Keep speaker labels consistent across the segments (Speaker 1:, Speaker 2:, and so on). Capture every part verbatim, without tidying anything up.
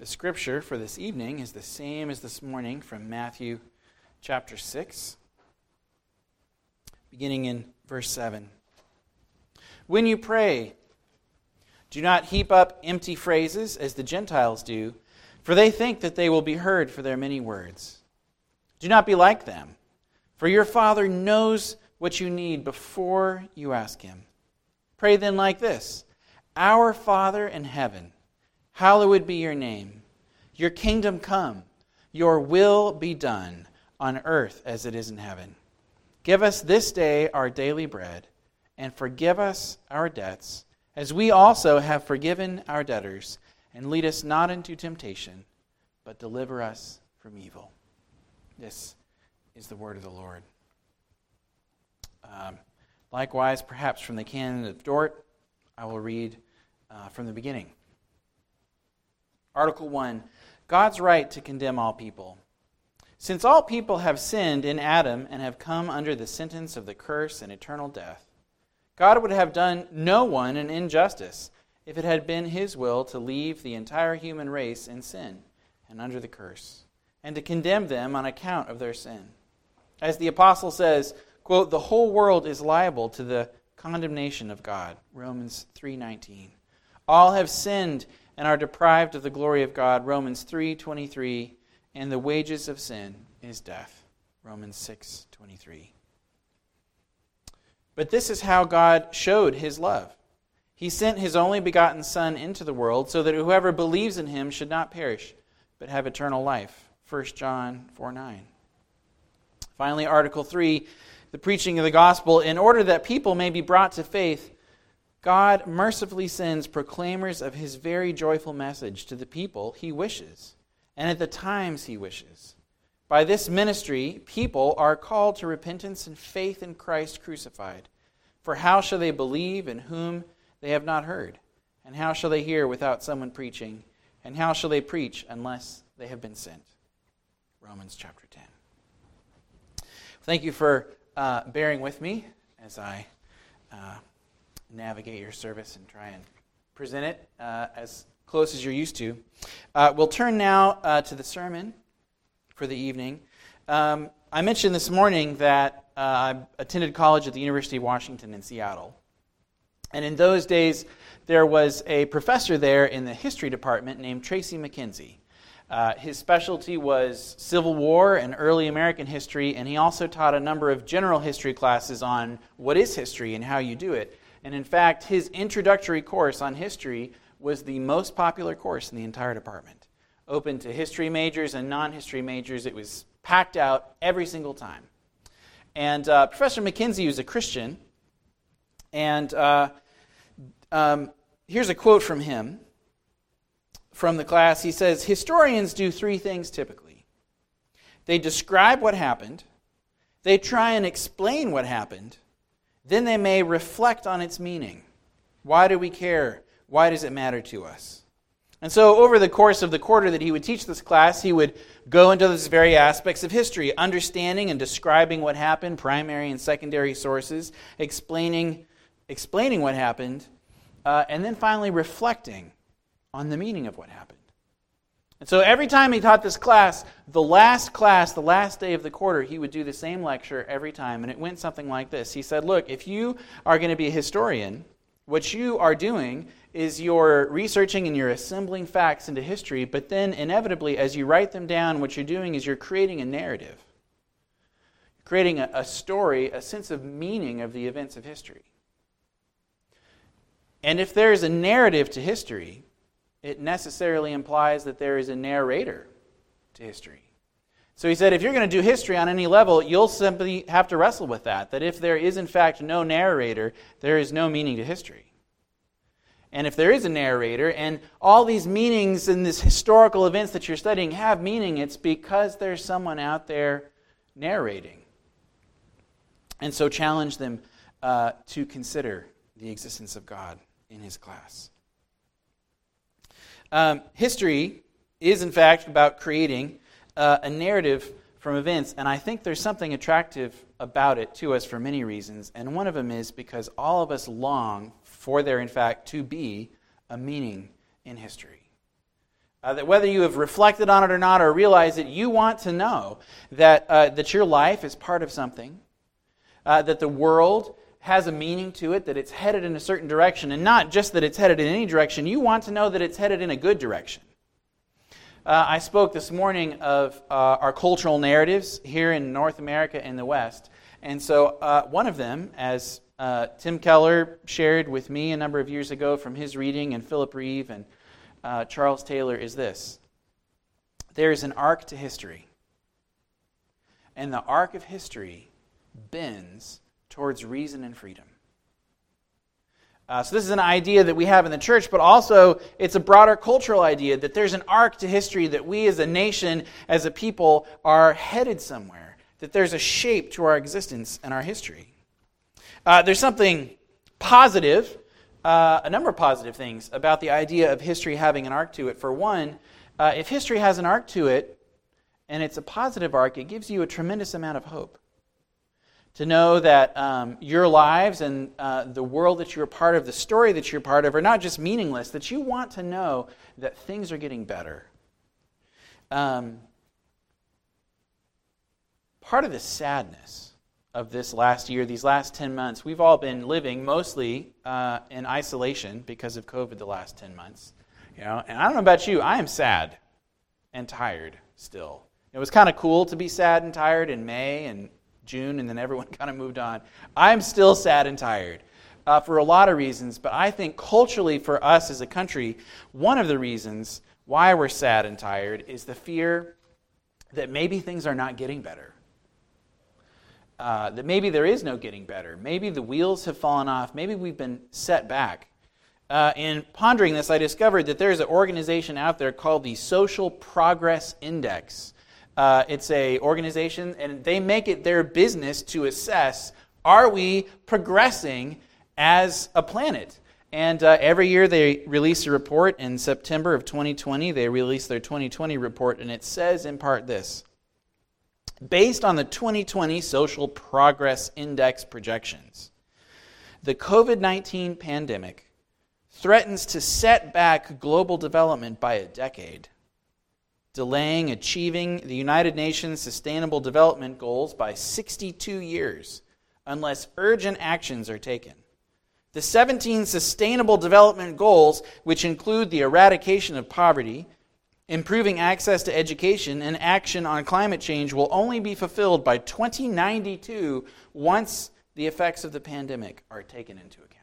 Speaker 1: The scripture for this evening is the same as this morning from Matthew chapter six, beginning in verse seven. When you pray, do not heap up empty phrases as the Gentiles do, for they think that they will be heard for their many words. Do not be like them, for your Father knows what you need before you ask Him. Pray then like this: Our Father in heaven, hallowed be your name. Your kingdom come. Your will be done on earth as it is in heaven. Give us this day our daily bread, and forgive us our debts, as we also have forgiven our debtors. And lead us not into temptation, but deliver us from evil. This is the word of the Lord. Um, likewise, perhaps from the canon of Dort, I will read uh, from the beginning. Article one, God's right to condemn all people. Since all people have sinned in Adam and have come under the sentence of the curse and eternal death, God would have done no one an injustice if it had been His will to leave the entire human race in sin and under the curse, and to condemn them on account of their sin. As the apostle says, quote, the whole world is liable to the condemnation of God, Romans three nineteen. All have sinned and are deprived of the glory of God, Romans three twenty-three, and the wages of sin is death, Romans six twenty-three. But this is how God showed His love. He sent His only begotten Son into the world so that whoever believes in Him should not perish, but have eternal life, First John four nine. Finally, Article three, the preaching of the gospel. In order that people may be brought to faith, God mercifully sends proclaimers of His very joyful message to the people He wishes, and at the times He wishes. By this ministry, people are called to repentance and faith in Christ crucified. For how shall they believe in whom they have not heard? And how shall they hear without someone preaching? And how shall they preach unless they have been sent? Romans chapter ten. Thank you for uh, bearing with me as I uh, navigate your service and try and present it uh, as close as you're used to. Uh, we'll turn now uh, to the sermon for the evening. Um, I mentioned this morning that uh, I attended college at the University of Washington in Seattle. And in those days, there was a professor there in the history department named Tracy McKenzie. Uh, his specialty was Civil War and early American history, and he also taught a number of general history classes on what is history and how you do it. And in fact, his introductory course on history was the most popular course in the entire department. Open to history majors and non-history majors. It was packed out every single time. And uh, Professor McKenzie was a Christian, and uh, um, here's a quote from him. From the class, he says, historians do three things typically. They describe what happened, they try and explain what happened, then they may reflect on its meaning. Why do we care? Why does it matter to us? And so over the course of the quarter that he would teach this class, he would go into those very aspects of history, understanding and describing what happened, primary and secondary sources, explaining, explaining what happened, uh, and then finally reflecting on the meaning of what happened. And so every time he taught this class, the last class, the last day of the quarter, he would do the same lecture every time, and it went something like this. He said, look, if you are going to be a historian, what you are doing is you're researching and you're assembling facts into history, but then inevitably, as you write them down, what you're doing is you're creating a narrative. You're creating a, a story, a sense of meaning of the events of history. And if there is a narrative to history, it necessarily implies that there is a narrator to history. So he said, if you're going to do history on any level, you'll simply have to wrestle with that, that if there is in fact no narrator, there is no meaning to history. And if there is a narrator, and all these meanings and these historical events that you're studying have meaning, it's because there's someone out there narrating. And so challenge them uh, to consider the existence of God in his class. Um, history is, in fact, about creating uh, a narrative from events, and I think there's something attractive about it to us for many reasons, and one of them is because all of us long for there, in fact, to be a meaning in history. Uh, that whether you have reflected on it or not or realized it, you want to know that, uh, that your life is part of something, uh, that the world has a meaning to it, that it's headed in a certain direction, and not just that it's headed in any direction. You want to know that it's headed in a good direction. Uh, I spoke this morning of uh, our cultural narratives here in North America and the West. And so uh, one of them, as uh, Tim Keller shared with me a number of years ago from his reading, and Philip Reeve and uh, Charles Taylor, is this. There is an arc to history. And the arc of history bends towards reason and freedom. Uh, so this is an idea that we have in the church, but also it's a broader cultural idea that there's an arc to history, that we as a nation, as a people, are headed somewhere, that there's a shape to our existence and our history. Uh, there's something positive, uh, a number of positive things about the idea of history having an arc to it. For one, uh, if history has an arc to it, and it's a positive arc, it gives you a tremendous amount of hope. To know that um, your lives and uh, the world that you're a part of, the story that you're part of, are not just meaningless, that you want to know that things are getting better. Um, part of the sadness of this last year, these last ten months, we've all been living mostly uh, in isolation because of COVID the last ten months. You know, and I don't know about you, I am sad and tired still. It was kind of cool to be sad and tired in May and June, and then everyone kind of moved on. I'm still sad and tired uh, for a lot of reasons, but I think culturally for us as a country, one of the reasons why we're sad and tired is the fear that maybe things are not getting better. Uh, that maybe there is no getting better. Maybe the wheels have fallen off. Maybe we've been set back. Uh, in pondering this, I discovered that there's an organization out there called the Social Progress Index. Uh, it's a organization, and they make it their business to assess, are we progressing as a planet? And uh, every year they release a report. In September of twenty twenty, they release their twenty twenty report, and it says in part this. Based on the twenty twenty Social Progress Index projections, the COVID nineteen pandemic threatens to set back global development by a decade, delaying achieving the United Nations Sustainable Development Goals by sixty-two years unless urgent actions are taken. The seventeen Sustainable Development Goals, which include the eradication of poverty, improving access to education, and action on climate change, will only be fulfilled by twenty ninety-two once the effects of the pandemic are taken into account.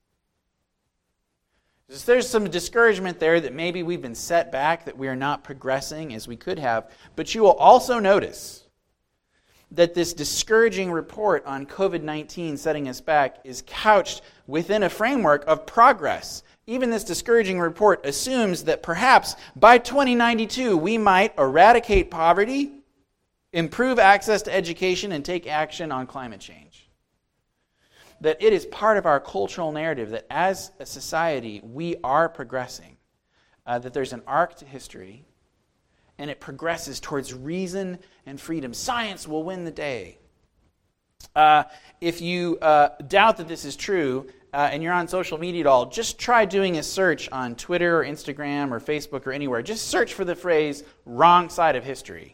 Speaker 1: There's some discouragement there that maybe we've been set back, that we are not progressing as we could have. But you will also notice that this discouraging report on COVID nineteen setting us back is couched within a framework of progress. Even this discouraging report assumes that perhaps by twenty ninety-two we might eradicate poverty, improve access to education, and take action on climate change. That it is part of our cultural narrative that as a society we are progressing, uh, that there's an arc to history, and it progresses towards reason and freedom. Science will win the day. Uh, if you uh, doubt that this is true, uh, and you're on social media at all, just try doing a search on Twitter or Instagram or Facebook or anywhere. Just search for the phrase, wrong side of history.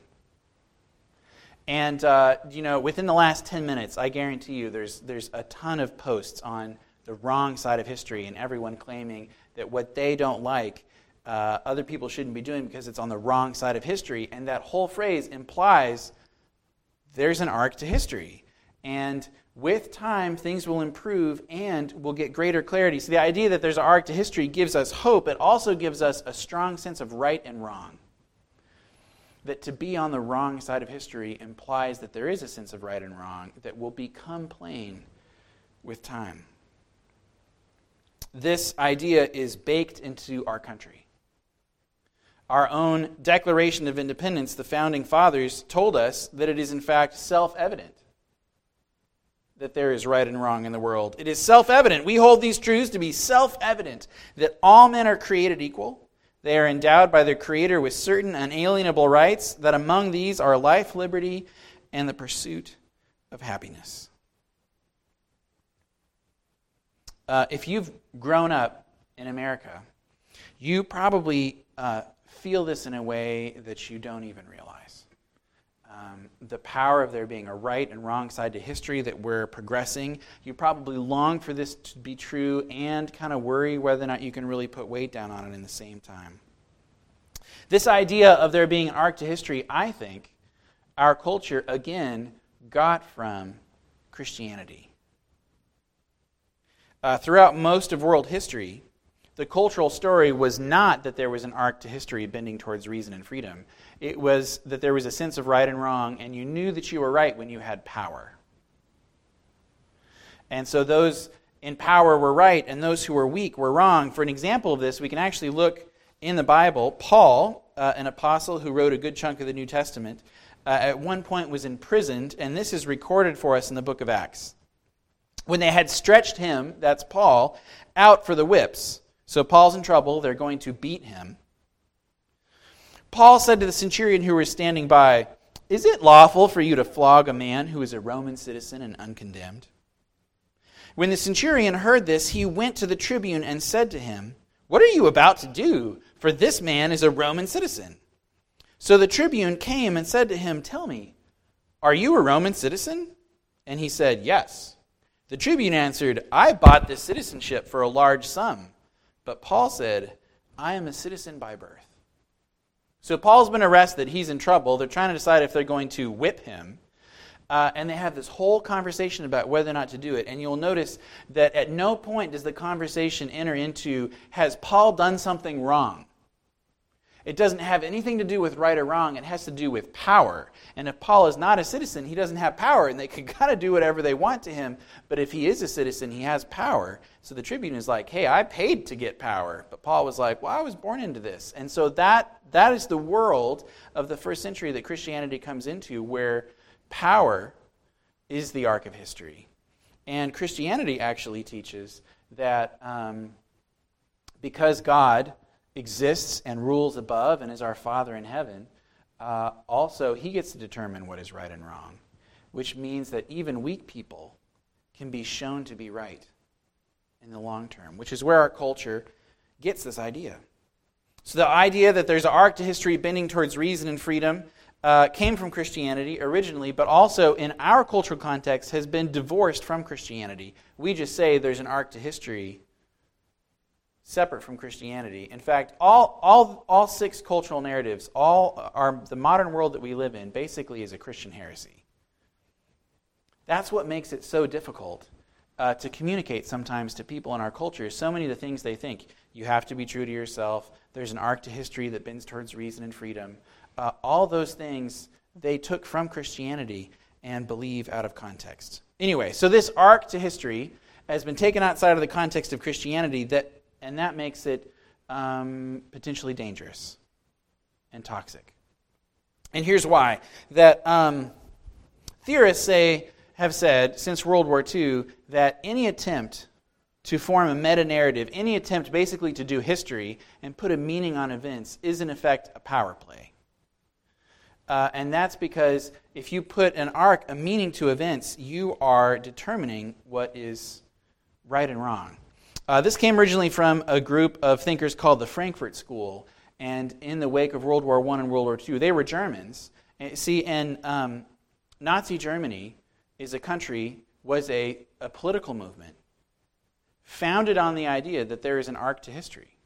Speaker 1: And, uh, you know, within the last ten minutes, I guarantee you there's there's a ton of posts on the wrong side of history and everyone claiming that what they don't like, uh, other people shouldn't be doing because it's on the wrong side of history. And that whole phrase implies there's an arc to history. And with time, things will improve and we'll get greater clarity. So the idea that there's an arc to history gives us hope. It also gives us a strong sense of right and wrong. That to be on the wrong side of history implies that there is a sense of right and wrong that will become plain with time. This idea is baked into our country. Our own Declaration of Independence, the Founding Fathers told us that it is in fact self-evident that there is right and wrong in the world. It is self-evident. We hold these truths to be self-evident that all men are created equal. They are endowed by their Creator with certain unalienable rights, that among these are life, liberty, and the pursuit of happiness. Uh, if you've grown up in America, you probably uh, feel this in a way that you don't even realize. Um, the power of there being a right and wrong side to history, that we're progressing. You probably long for this to be true and kind of worry whether or not you can really put weight down on it in the same time. This idea of there being an arc to history, I think, our culture, again, got from Christianity. Uh, throughout most of world history, the cultural story was not that there was an arc to history bending towards reason and freedom. It was that there was a sense of right and wrong, and you knew that you were right when you had power. And so those in power were right, and those who were weak were wrong. For an example of this, we can actually look in the Bible. Paul, uh, an apostle who wrote a good chunk of the New Testament, uh, at one point was imprisoned, and this is recorded for us in the book of Acts. When they had stretched him, that's Paul, out for the whips. So Paul's in trouble. They're going to beat him. Paul said to the centurion who was standing by, "Is it lawful for you to flog a man who is a Roman citizen and uncondemned?" When the centurion heard this, he went to the tribune and said to him, "What are you about to do? For this man is a Roman citizen." So the tribune came and said to him, "Tell me, are you a Roman citizen?" And he said, "Yes." The tribune answered, "I bought this citizenship for a large sum." But Paul said, "I am a citizen by birth." So Paul's been arrested. He's in trouble. They're trying to decide if they're going to whip him. Uh, and they have this whole conversation about whether or not to do it. And you'll notice that at no point does the conversation enter into, has Paul done something wrong? It doesn't have anything to do with right or wrong. It has to do with power. And if Paul is not a citizen, he doesn't have power, and they can kind of do whatever they want to him. But if he is a citizen, he has power. So the tribune is like, "Hey, I paid to get power." But Paul was like, "Well, I was born into this." And so that that is the world of the first century that Christianity comes into, where power is the arc of history. And Christianity actually teaches that um, because God exists and rules above and is our Father in heaven, uh, also he gets to determine what is right and wrong, which means that even weak people can be shown to be right in the long term, which is where our culture gets this idea. So the idea that there's an arc to history bending towards reason and freedom uh, came from Christianity originally, but also in our cultural context has been divorced from Christianity. We just say there's an arc to history separate from Christianity. In fact, all all all six cultural narratives, all are the modern world that we live in, basically is a Christian heresy. That's what makes it so difficult uh, to communicate sometimes to people in our culture. So many of the things they think, you have to be true to yourself, there's an arc to history that bends towards reason and freedom. Uh, all those things they took from Christianity and believe out of context. Anyway, so this arc to history has been taken outside of the context of Christianity, that and that makes it um, potentially dangerous and toxic. And here's why. That um, theorists say have said since World War Two that any attempt to form a meta-narrative, any attempt basically to do history and put a meaning on events is in effect a power play. Uh, and that's because if you put an arc, a meaning to events, you are determining what is right and wrong. Uh, this came originally from a group of thinkers called the Frankfurt School, and in the wake of World War One and World War Two, they were Germans. And see, and um, Nazi Germany is a country, was a, a political movement founded on the idea that there is an arc to history.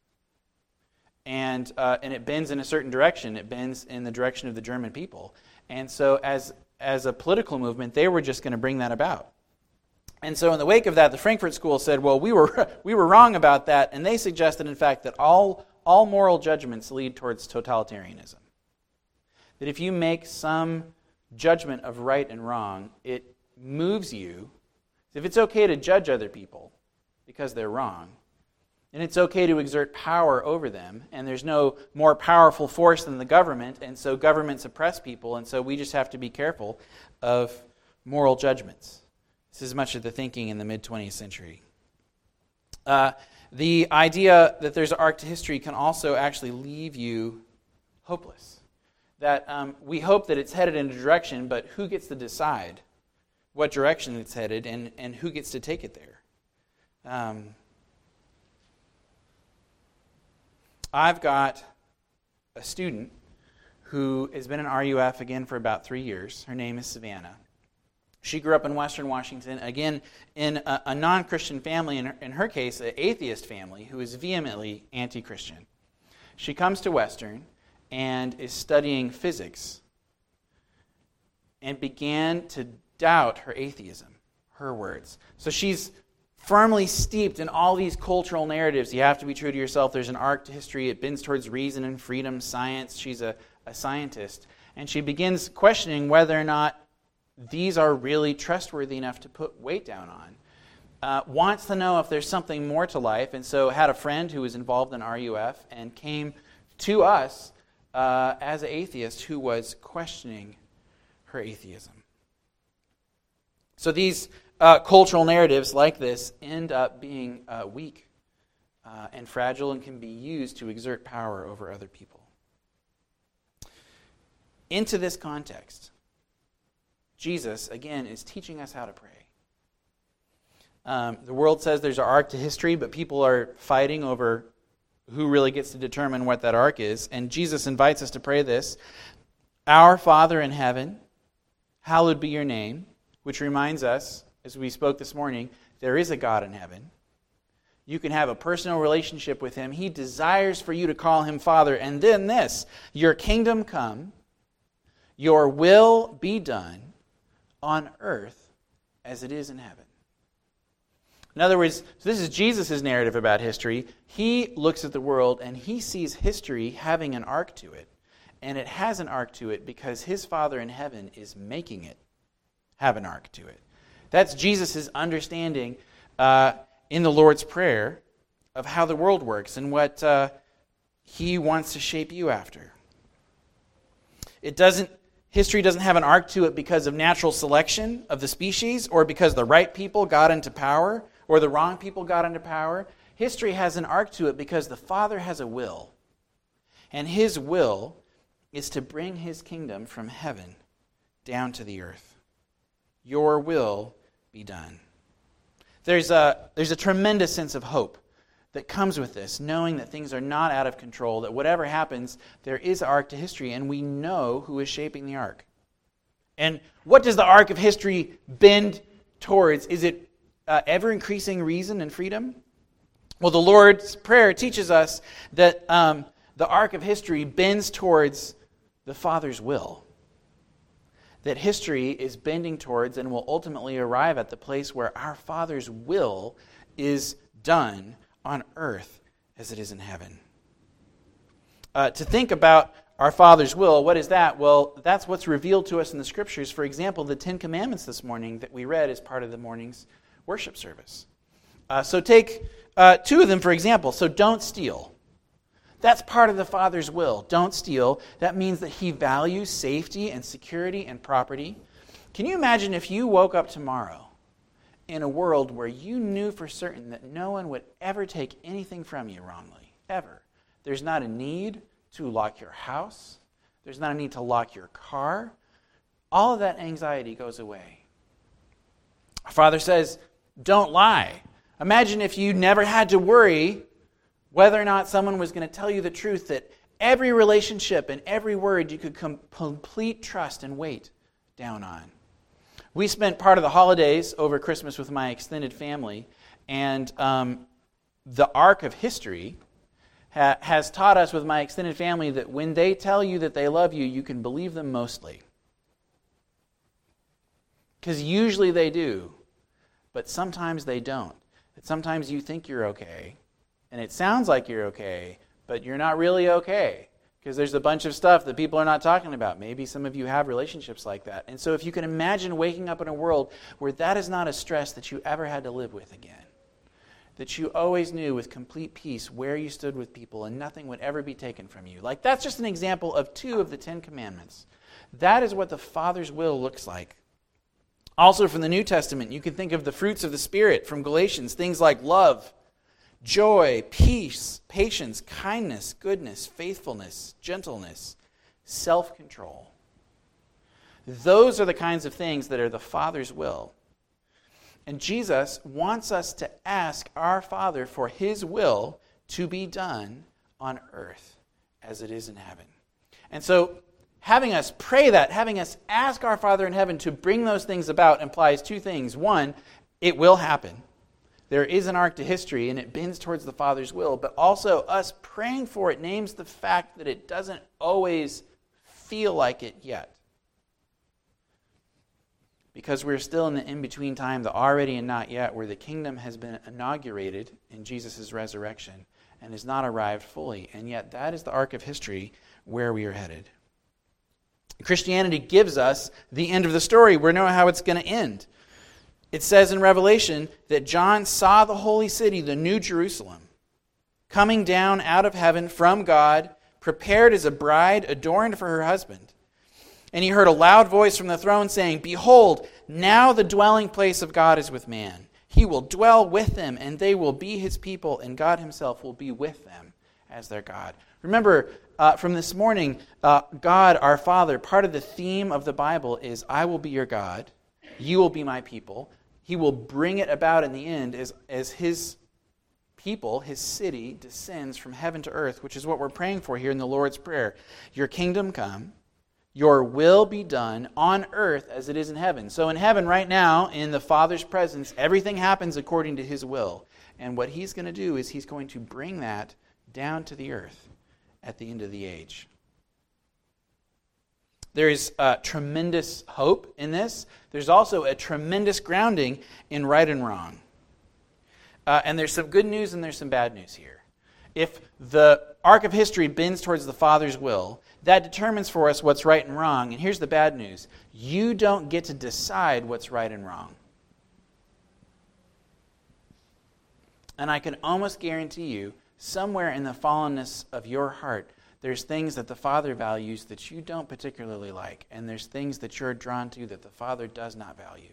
Speaker 1: And uh, and it bends in a certain direction. It bends in the direction of the German people. And so as as a political movement, they were just going to bring that about. And so in the wake of that, the Frankfurt School said, well, we were we were wrong about that, and they suggested, in fact, that all, all moral judgments lead towards totalitarianism. That if you make some judgment of right and wrong, it moves you. If it's okay to judge other people because they're wrong, and it's okay to exert power over them, and there's no more powerful force than the government, and so governments oppress people, and so we just have to be careful of moral judgments. This is much of the thinking in the mid-twentieth century. Uh, the idea that there's an arc to history can also actually leave you hopeless. That um, we hope that it's headed in a direction, but who gets to decide what direction it's headed, and, and who gets to take it there? Um, I've got a student who has been in R U F again for about three years. Her name is Savannah. She grew up in Western Washington, again, in a, a non-Christian family, in her, in her case, an atheist family, who is vehemently anti-Christian. She comes to Western and is studying physics and began to doubt her atheism, her words. So she's firmly steeped in all these cultural narratives. You have to be true to yourself. There's an arc to history. It bends towards reason and freedom, science. She's a, a scientist. And she begins questioning whether or not these are really trustworthy enough to put weight down on. Uh, wants to know if there's something more to life, and so had a friend who was involved in R U F and came to us uh, as an atheist who was questioning her atheism. So these uh, cultural narratives like this end up being uh, weak uh, and fragile and can be used to exert power over other people. Into this context, Jesus, again, is teaching us how to pray. Um, the world says there's an arc to history, but people are fighting over who really gets to determine what that arc is. And Jesus invites us to pray this: Our Father in heaven, hallowed be your name, which reminds us, as we spoke this morning, there is a God in heaven. You can have a personal relationship with him. He desires for you to call him Father. And then this: your kingdom come, your will be done on earth as it is in heaven. In other words, so this is Jesus' narrative about history. He looks at the world and he sees history having an arc to it. And it has an arc to it because his Father in heaven is making it have an arc to it. That's Jesus' understanding uh, in the Lord's Prayer of how the world works and what uh, he wants to shape you after. It doesn't History doesn't have an arc to it because of natural selection of the species or because the right people got into power or the wrong people got into power. History has an arc to it because the Father has a will. And his will is to bring his kingdom from heaven down to the earth. Your will be done. There's a, there's a tremendous sense of hope that comes with this, knowing that things are not out of control, that whatever happens, there is an arc to history, and we know who is shaping the arc. And what does the arc of history bend towards? Is it uh, ever-increasing reason and freedom? Well, the Lord's Prayer teaches us that um, the arc of history bends towards the Father's will. That history is bending towards and will ultimately arrive at the place where our Father's will is done on earth as it is in heaven. Uh, to think about our Father's will, what is that? Well, that's what's revealed to us in the Scriptures. For example, the Ten Commandments this morning that we read as part of the morning's worship service. Uh, so take uh, two of them, for example. So don't steal. That's part of the Father's will. Don't steal. That means that he values safety and security and property. Can you imagine if you woke up tomorrow in a world where you knew for certain that no one would ever take anything from you wrongly, ever? There's not a need to lock your house. There's not a need to lock your car. All of that anxiety goes away. Our Father says, don't lie. Imagine if you never had to worry whether or not someone was going to tell you the truth, that every relationship and every word you could com- complete trust and weight down on. We spent part of the holidays over Christmas with my extended family, and um, the arc of history ha- has taught us with my extended family that when they tell you that they love you, you can believe them mostly. Because usually they do, but sometimes they don't. That sometimes you think you're okay, and it sounds like you're okay, but you're not really okay. Because there's a bunch of stuff that people are not talking about. Maybe some of you have relationships like that. And so if you can imagine waking up in a world where that is not a stress that you ever had to live with again, that you always knew with complete peace where you stood with people and nothing would ever be taken from you. Like, that's just an example of two of the Ten Commandments. That is what the Father's will looks like. Also from the New Testament, you can think of the fruits of the Spirit from Galatians, things like love, joy, peace, patience, kindness, goodness, faithfulness, gentleness, self-control. Those are the kinds of things that are the Father's will. And Jesus wants us to ask our Father for his will to be done on earth as it is in heaven. And so having us pray that, having us ask our Father in heaven to bring those things about implies two things. One, it will happen. There is an arc to history, and it bends towards the Father's will. But also, us praying for it names the fact that it doesn't always feel like it yet. Because we're still in the in-between time, the already and not yet, where the kingdom has been inaugurated in Jesus' resurrection and has not arrived fully. And yet, that is the arc of history where we are headed. Christianity gives us the end of the story. We know how it's going to end. It says in Revelation that John saw the holy city, the New Jerusalem, coming down out of heaven from God, prepared as a bride adorned for her husband. And he heard a loud voice from the throne saying, "Behold, now the dwelling place of God is with man. He will dwell with them, and they will be his people, and God himself will be with them as their God." Remember, uh, from this morning, uh, God, our Father, part of the theme of the Bible is, I will be your God, you will be my people. He will bring it about in the end as, as his people, his city, descends from heaven to earth, which is what we're praying for here in the Lord's Prayer. Your kingdom come, your will be done on earth as it is in heaven. So in heaven right now, in the Father's presence, everything happens according to his will. And what he's going to do is he's going to bring that down to the earth at the end of the age. There is uh, tremendous hope in this. There's also a tremendous grounding in right and wrong. Uh, and there's some good news and there's some bad news here. If the arc of history bends towards the Father's will, that determines for us what's right and wrong. And here's the bad news. You don't get to decide what's right and wrong. And I can almost guarantee you, somewhere in the fallenness of your heart, there's things that the Father values that you don't particularly like. And there's things that you're drawn to that the Father does not value.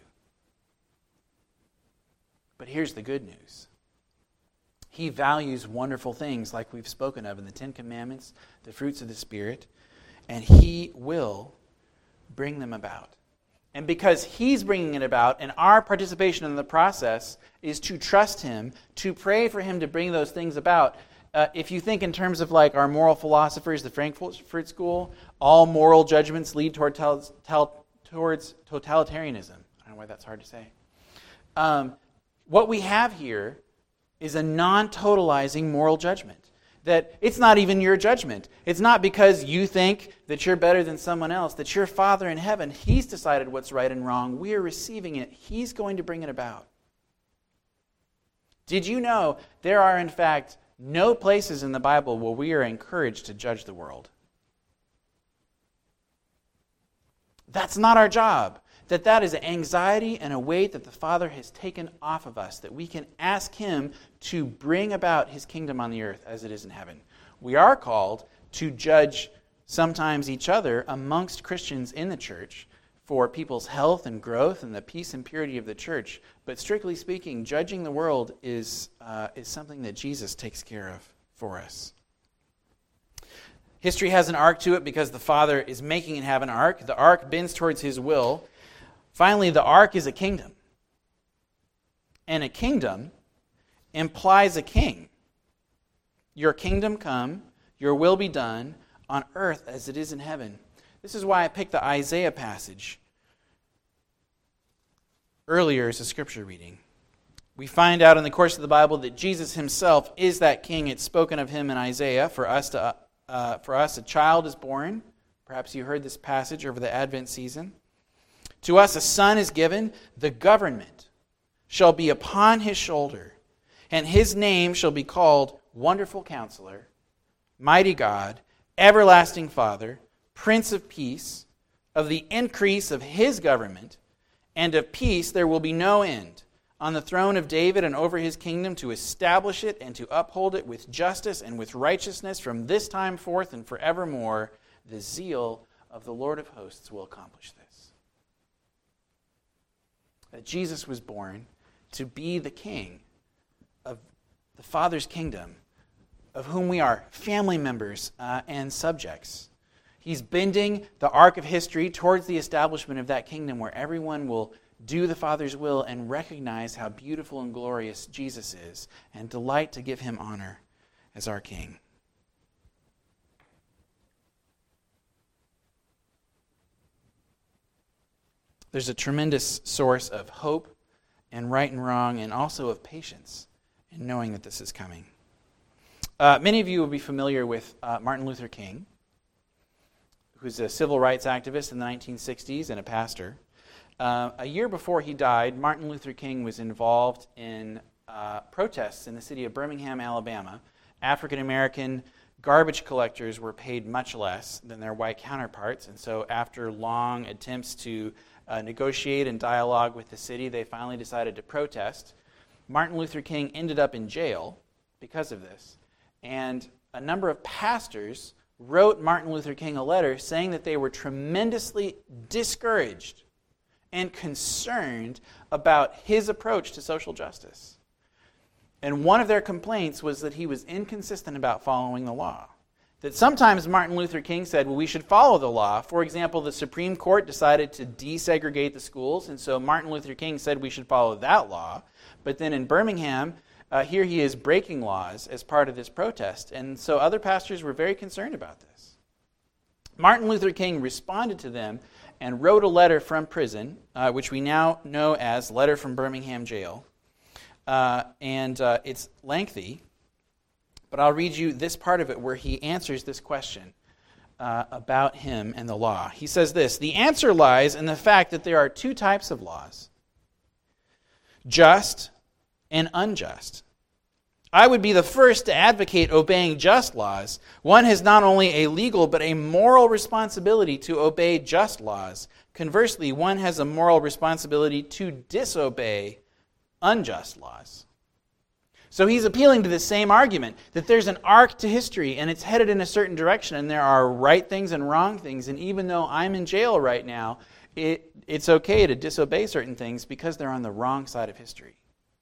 Speaker 1: But here's the good news. He values wonderful things like we've spoken of in the Ten Commandments, the fruits of the Spirit, and he will bring them about. And because he's bringing it about, and our participation in the process is to trust him, to pray for him to bring those things about. Uh, if you think in terms of like our moral philosophers, the Frankfurt School, all moral judgments lead toward tel- tel- towards totalitarianism. I don't know why that's hard to say. Um, what we have here is a non-totalizing moral judgment. That it's not even your judgment. It's not because you think that you're better than someone else, that your Father in heaven, he's decided what's right and wrong. We are receiving it. He's going to bring it about. Did you know there are, in fact, no places in the Bible where we are encouraged to judge the world? That's not our job. That that is an anxiety and a weight that the Father has taken off of us, that we can ask him to bring about his kingdom on the earth as it is in heaven. We are called to judge sometimes each other amongst Christians in the church for people's health and growth and the peace and purity of the church. But strictly speaking, judging the world is, uh, is something that Jesus takes care of for us. History has an arc to it because the Father is making it have an arc. The arc bends towards his will. Finally, the ark is a kingdom. And a kingdom implies a king. Your kingdom come, your will be done on earth as it is in heaven. This is why I picked the Isaiah passage earlier as a scripture reading. We find out in the course of the Bible that Jesus himself is that king. It's spoken of him in Isaiah. For us, to, uh, for us a child is born. Perhaps you heard this passage over the Advent season. To us a son is given, the government shall be upon his shoulder, and his name shall be called Wonderful Counselor, Mighty God, Everlasting Father, Prince of Peace. Of the increase of his government and of peace there will be no end, on the throne of David and over his kingdom, to establish it and to uphold it with justice and with righteousness from this time forth and forevermore. The zeal of the Lord of hosts will accomplish this. That Jesus was born to be the king of the Father's kingdom, of whom we are family members uh, and subjects. He's bending the arc of history towards the establishment of that kingdom where everyone will do the Father's will and recognize how beautiful and glorious Jesus is and delight to give him honor as our King. There's a tremendous source of hope and right and wrong, and also of patience in knowing that this is coming. Uh, many of you will be familiar with uh, Martin Luther King, who's a civil rights activist in the nineteen sixties and a pastor. Uh, a year before he died, Martin Luther King was involved in uh, protests in the city of Birmingham, Alabama. African American garbage collectors were paid much less than their white counterparts, and so after long attempts to uh, negotiate and dialogue with the city, they finally decided to protest. Martin Luther King ended up in jail because of this, and a number of pastors wrote Martin Luther King a letter saying that they were tremendously discouraged and concerned about his approach to social justice. And one of their complaints was that he was inconsistent about following the law. That sometimes Martin Luther King said, well, we should follow the law. For example, the Supreme Court decided to desegregate the schools, and so Martin Luther King said we should follow that law. But then in Birmingham, uh, here he is breaking laws as part of this protest. And so other pastors were very concerned about this. Martin Luther King responded to them and wrote a letter from prison, uh, which we now know as Letter from Birmingham Jail. Uh, and uh, it's lengthy, but I'll read you this part of it where he answers this question uh, about him and the law. He says this: the answer lies in the fact that there are two types of laws, just and unjust. I would be the first to advocate obeying just laws. One has not only a legal but a moral responsibility to obey just laws. Conversely, one has a moral responsibility to disobey unjust laws. So he's appealing to the same argument, that there's an arc to history and it's headed in a certain direction and there are right things and wrong things, and even though I'm in jail right now, it, it's okay to disobey certain things because they're on the wrong side of history.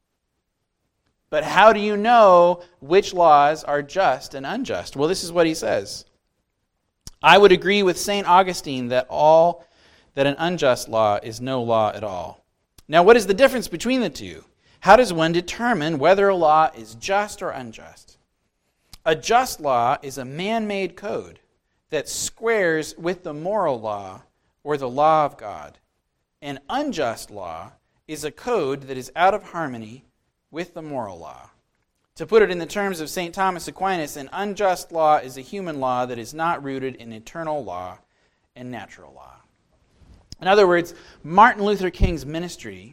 Speaker 1: But how do you know which laws are just and unjust? Well, this is what he says. I would agree with Saint Augustine that all that an unjust law is no law at all. Now, what is the difference between the two? How does one determine whether a law is just or unjust? A just law is a man-made code that squares with the moral law or the law of God. An unjust law is a code that is out of harmony with the moral law. To put it in the terms of Saint Thomas Aquinas, an unjust law is a human law that is not rooted in eternal law and natural law. In other words, Martin Luther King's ministry,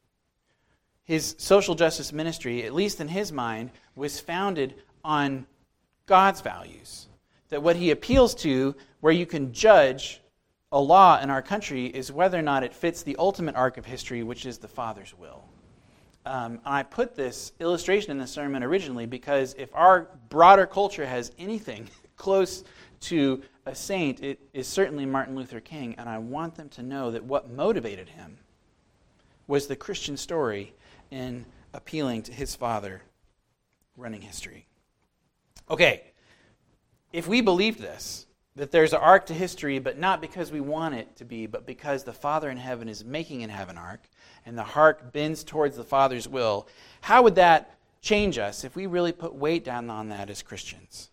Speaker 1: his social justice ministry, at least in his mind, was founded on God's values. That what he appeals to, where you can judge a law in our country, is whether or not it fits the ultimate arc of history, which is the Father's will. Um, I put this illustration in the sermon originally because if our broader culture has anything close to a saint, it is certainly Martin Luther King, and I want them to know that what motivated him was the Christian story in appealing to his Father running history. Okay, if we believe this, that there's an arc to history, but not because we want it to be, but because the Father in heaven is making it have an arc, and the arc bends towards the Father's will, how would that change us if we really put weight down on that as Christians?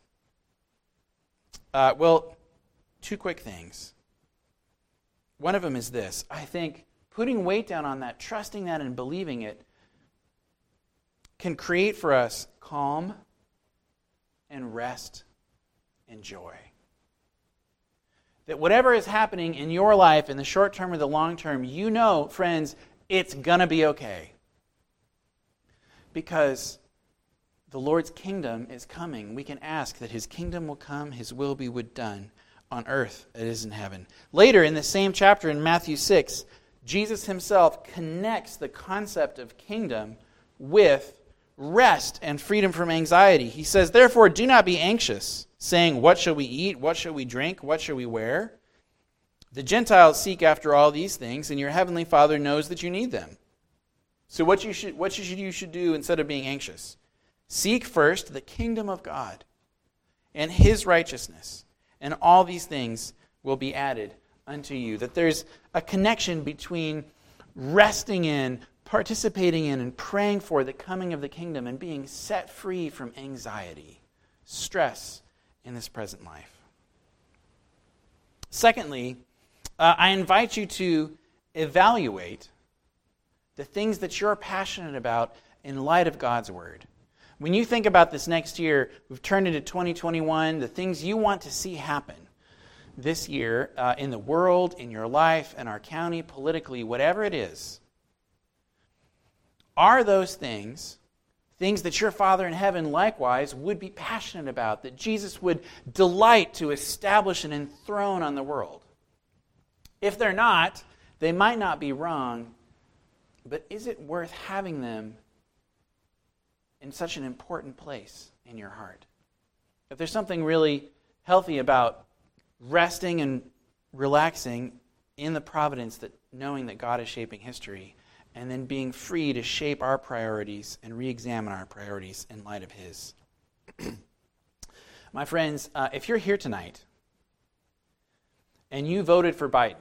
Speaker 1: Uh, well, two quick things. One of them is this. I think putting weight down on that, trusting that and believing it, can create for us calm and rest and joy. That whatever is happening in your life in the short term or the long term, you know, friends, it's going to be okay. Because the Lord's kingdom is coming. We can ask that his kingdom will come, his will be done on earth as it is in heaven. Later in the same chapter in Matthew six, Jesus himself connects the concept of kingdom with rest and freedom from anxiety. He says, therefore, do not be anxious, saying, what shall we eat? What shall we drink? What shall we wear? The Gentiles seek after all these things, and your heavenly Father knows that you need them. So what you should, what you should, you should do instead of being anxious? Seek first the kingdom of God and his righteousness, and all these things will be added unto you. That there's a connection between resting in, participating in, and praying for the coming of the kingdom and being set free from anxiety, stress in this present life. Secondly, uh, I invite you to evaluate the things that you're passionate about in light of God's Word. When you think about this next year, we've turned into twenty twenty-one, the things you want to see happen this year uh, in the world, in your life, in our county, politically, whatever it is, are those things things that your Father in heaven likewise would be passionate about, that Jesus would delight to establish and enthrone on the world? If they're not, they might not be wrong, but is it worth having them in such an important place in your heart? If there's something really healthy about resting and relaxing in the providence that knowing that God is shaping history, and then being free to shape our priorities and re-examine our priorities in light of His. My friends, uh, if you're here tonight and you voted for Biden,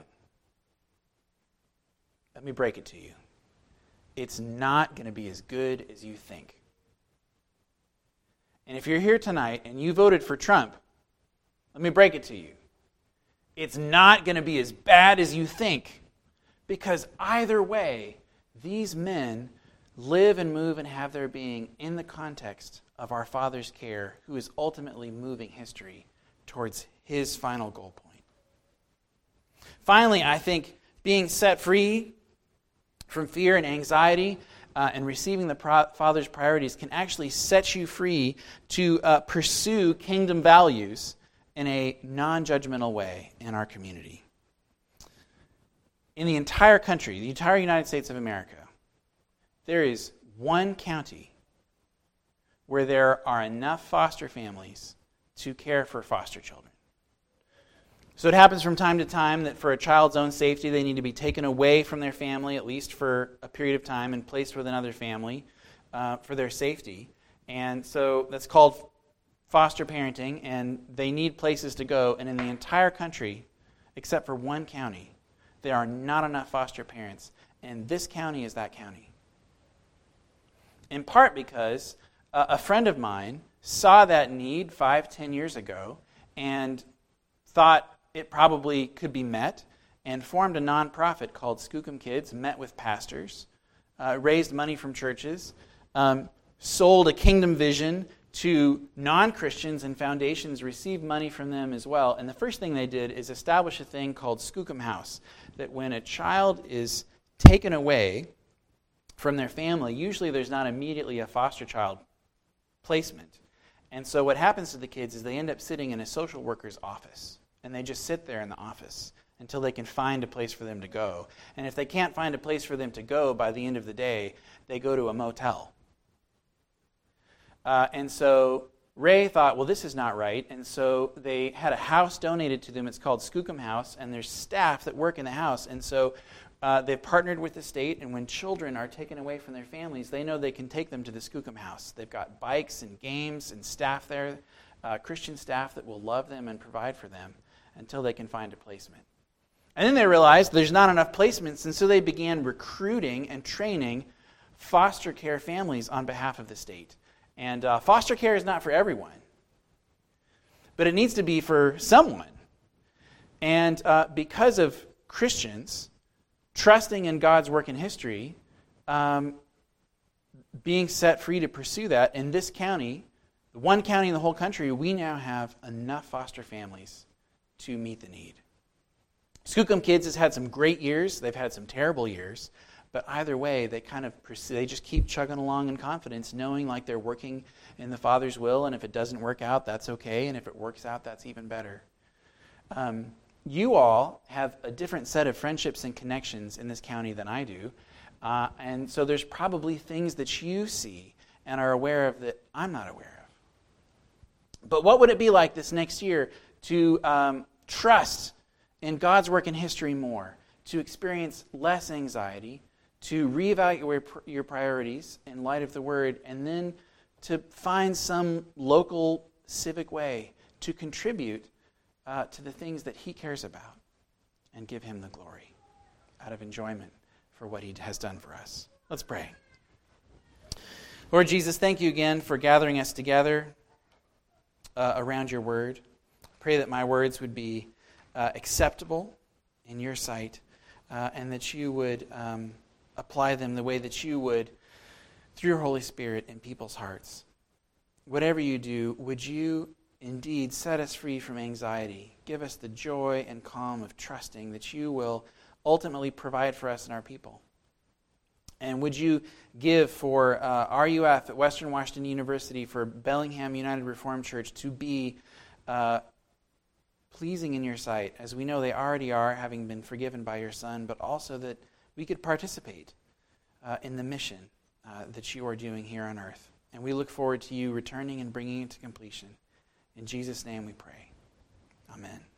Speaker 1: let me break it to you. It's not going to be as good as you think. And if you're here tonight and you voted for Trump, let me break it to you. It's not going to be as bad as you think, because either way, these men live and move and have their being in the context of our Father's care, who is ultimately moving history towards His final goal point. Finally, I think being set free from fear and anxiety uh, and receiving the pro- Father's priorities can actually set you free to uh, pursue kingdom values in a non-judgmental way in our community. In the entire country, the entire United States of America, there is one county where there are enough foster families to care for foster children. So it happens from time to time that for a child's own safety, they need to be taken away from their family, at least for a period of time, and placed with another family uh, for their safety. And so that's called foster parenting, and they need places to go. And in the entire country, except for one county, there are not enough foster parents, and this county is that county. In part because uh, a friend of mine saw that need five, ten years ago and thought it probably could be met and formed a nonprofit called Skookum Kids, met with pastors, uh, raised money from churches, um, sold a kingdom vision to non-Christians, and foundations received money from them as well. And the first thing they did is establish a thing called Skookum House, that when a child is taken away from their family, usually there's not immediately a foster child placement. And so what happens to the kids is they end up sitting in a social worker's office, and they just sit there in the office until they can find a place for them to go. And if they can't find a place for them to go by the end of the day, they go to a motel. Uh, and so Ray thought, well, this is not right. And so they had a house donated to them. It's called Skookum House, and there's staff that work in the house. And so uh, they've partnered with the state, and when children are taken away from their families, they know they can take them to the Skookum House. They've got bikes and games and staff there, uh, Christian staff that will love them and provide for them until they can find a placement. And then they realized there's not enough placements, and so they began recruiting and training foster care families on behalf of the state. And uh, foster care is not for everyone, but it needs to be for someone. And uh, because of Christians trusting in God's work in history, um, being set free to pursue that, in this county, the one county in the whole country, we now have enough foster families to meet the need. Skookum Kids has had some great years. They've had some terrible years. But either way, they kind of pursue, they just keep chugging along in confidence, knowing like they're working in the Father's will, and if it doesn't work out, that's okay, and if it works out, that's even better. Um, you all have a different set of friendships and connections in this county than I do, uh, and so there's probably things that you see and are aware of that I'm not aware of. But what would it be like this next year to um, trust in God's work in history more, to experience less anxiety, to reevaluate your priorities in light of the Word, and then to find some local civic way to contribute uh, to the things that He cares about and give Him the glory out of enjoyment for what He has done for us. Let's pray. Lord Jesus, thank you again for gathering us together uh, around your Word. Pray that my words would be uh, acceptable in your sight. uh, and that you would um, apply them the way that you would through your Holy Spirit in people's hearts. Whatever you do, would you indeed set us free from anxiety? Give us the joy and calm of trusting that you will ultimately provide for us and our people. And would you give for uh, R U F at Western Washington University, for Bellingham United Reformed Church to be uh, pleasing in your sight, as we know they already are, having been forgiven by your Son, but also that we could participate uh, in the mission uh, that you are doing here on earth. And we look forward to you returning and bringing it to completion. In Jesus' name we pray. Amen.